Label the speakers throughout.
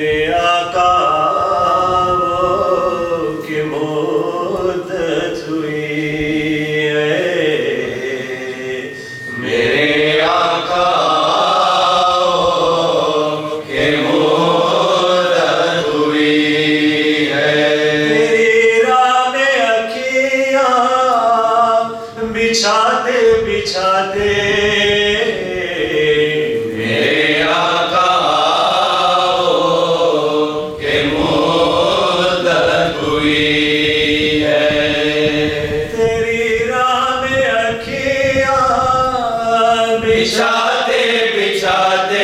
Speaker 1: मेरे आका की मुद्दत हुई है, मेरे आका की मुद्दत हुई है। तेरी राह में अखियां बिछाते बिछाते बिछाते बिछाते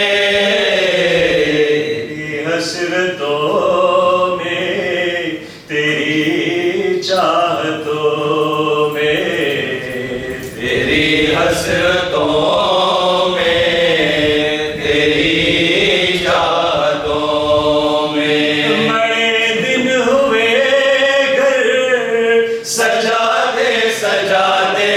Speaker 1: हसरतों में तेरी चाहतों में, तेरी हसरतों में तेरी चाहतों में। बड़े दिन हुए घर सजाते सजाते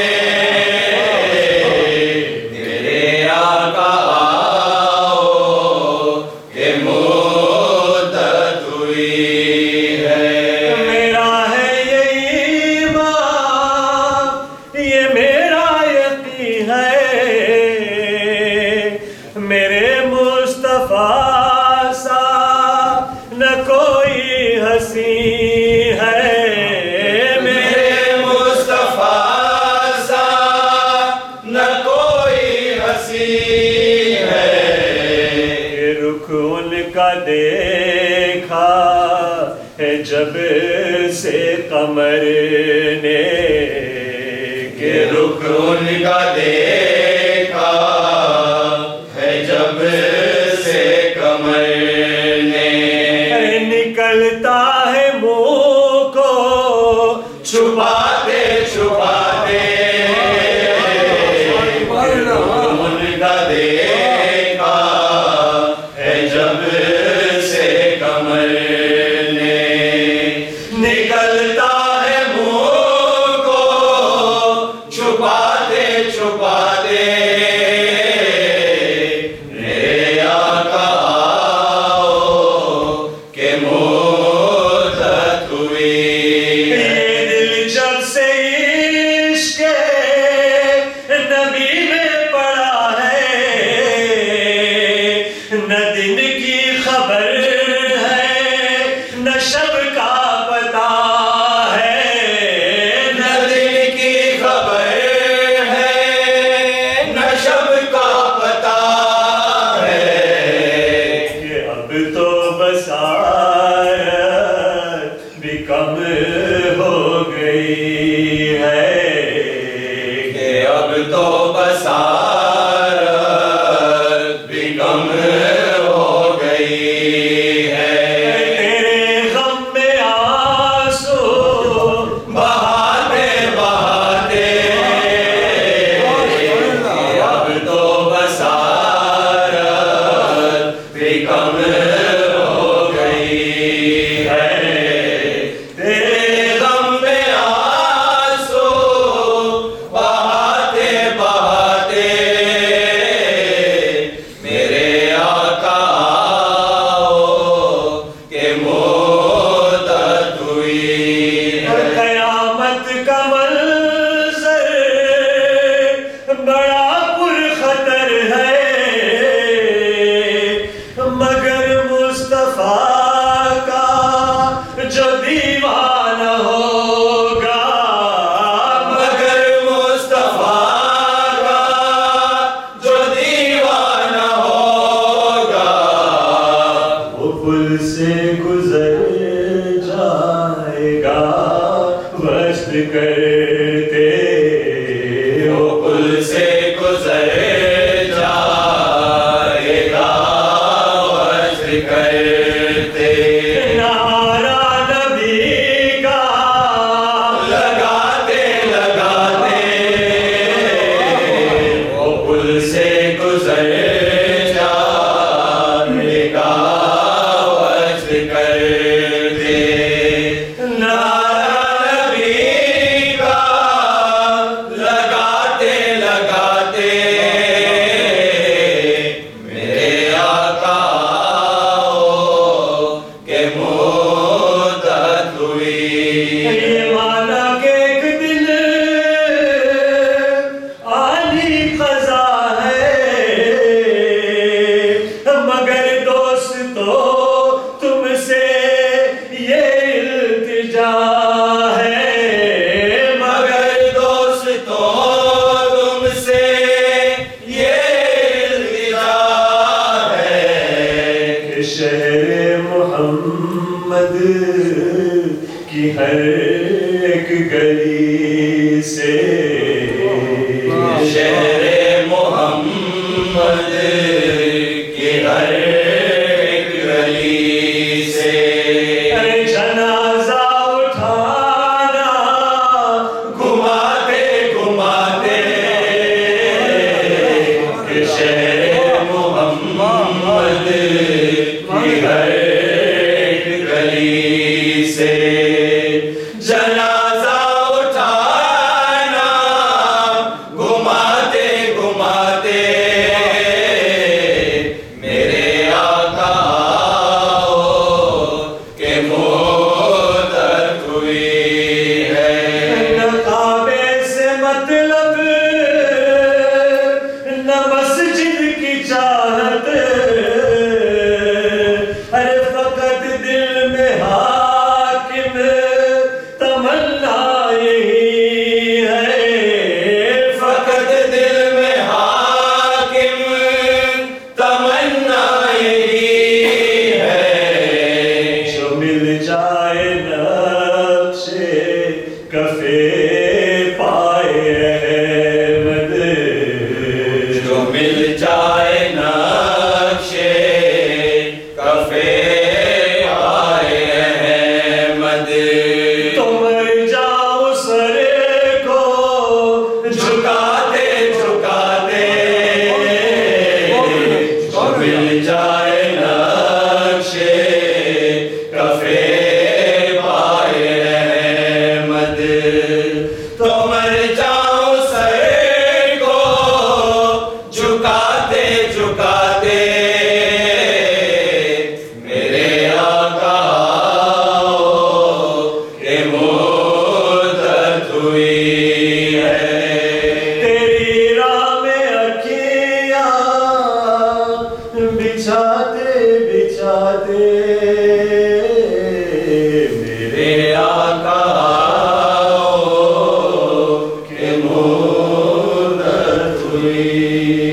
Speaker 1: मेरे मुस्तफा सा न कोई हसी है, मेरे मुस्तफा सा न कोई हसी है। रुख उनका देखा है जब से कमर ने, के रुख उनका देखा जब से कमर ने। निकलता है मुंह को छुपाते छुपाते उनका देखा है जब से कमर ने। निकलता है मुंह को छुपाते छुपाते न दिन की खबर है न शब का पता है, न दिन की खबर है न शब का पता है। कि अब तो बसारत भी कम हो गई है, कि अब तो बसारत भी कम बड़ा पुरखतर है, मगर मुस्तफा का जो दीवाना होगा, मगर मुस्तफा का जो दीवाना होगा, वो पुल से गुजर जाएगा वस्त करते, से गुजर जाएगा वज्र करते। नारा नबी का लगाते लगाते वो पुल से गुजर जाएगा वज्र करते। नारा नबी का मेरे आका
Speaker 2: शहरे मोहम्मद की हर एक गली से,
Speaker 1: शहरे मोहम्मद की हर एक गली से
Speaker 2: जनाजा उठाना
Speaker 1: घुमाते घुमाते कि शहरे मोहम्मद की हर एक गली से जनाजा उठाना घुमाते घुमाते मेरे आका के मोहब्बत हुई है।
Speaker 2: न काबे से मतलब न मस्जिद की चाहत, अरे फकत दिल में हाकिम तमन्ना यही है,
Speaker 1: फकत दिल में हाकिम तमन्ना यही है।
Speaker 2: जो मिल जाए नक्शे कफे पाए अहमद,
Speaker 1: जो मिल जाए नक्शे कफे आए अहमद,
Speaker 2: तो मर जाओ सरे को
Speaker 1: झुकाते झुकाते जो मिल जाए नक्शे कफे पाए अहमद, तो मर जाओ सर को झुकाते झुकाते मेरे आका के मोहब्बत हुई है।
Speaker 2: तेरी राह में अखियां बिछाते बिछाते
Speaker 1: मेरे आका के मोहब्बत हुई